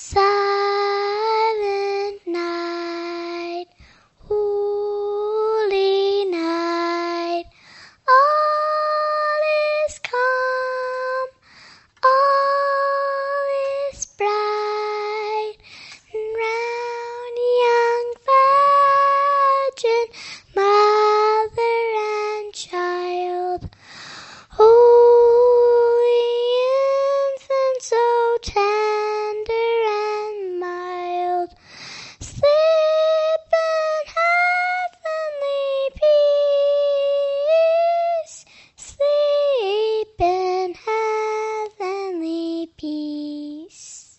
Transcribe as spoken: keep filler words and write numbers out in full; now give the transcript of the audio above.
Silent night, holy night, all is calm, all is bright, and round young virgin, mother and child, holy infant, so tender and mild, sleep in heavenly peace, sleep in heavenly peace.